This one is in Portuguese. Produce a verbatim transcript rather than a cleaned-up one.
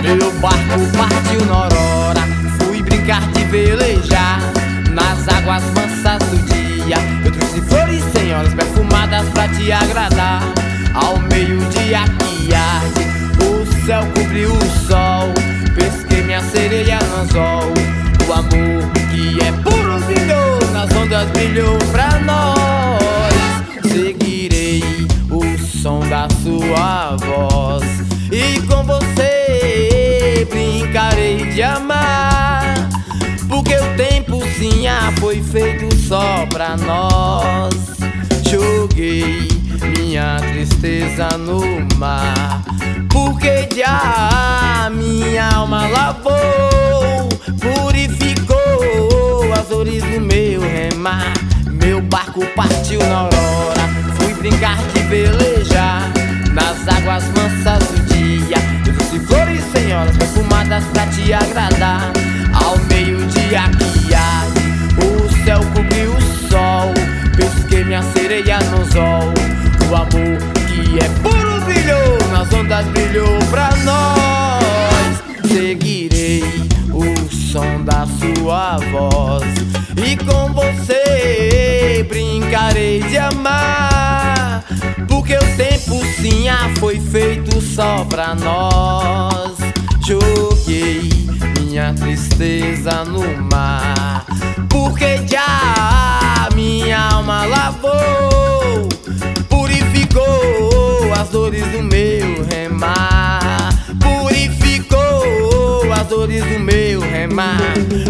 Meu barco partiu na aurora, fui brincar de velejar nas águas mansas do dia. Eu trouxe flores senhoras perfumadas pra te agradar. Ao meio-dia que arde, o céu cobriu o sol. Pesquei minha sereia no anzol. O amor que é puro brilhou, nas ondas brilhou pra nós. Seguirei o som da sua voz e com você brincarei de amar, porque o tempo sim ah, foi feito só pra nós. Joguei minha tristeza no mar, porque já minha alma lavou, purificou as dores do meu remar. Meu barco partiu na aurora, fui brincar de velejar nas águas mansas do dia. Eu trouxe flores senhoras perfumadas pra te agradar. Ao meio-dia que arde, o céu cobriu o sol. Pesquei minha sereia no anzol. O amor que é puro brilhou, nas ondas brilhou pra nós. Seguirei o som da sua voz e com você brincarei de amar, porque o tempo sim ah, foi feito só pra nós. Joguei minha tristeza no mar, porque já minha alma lavou, purificou as dores do meu remar, purificou as dores do meu remar.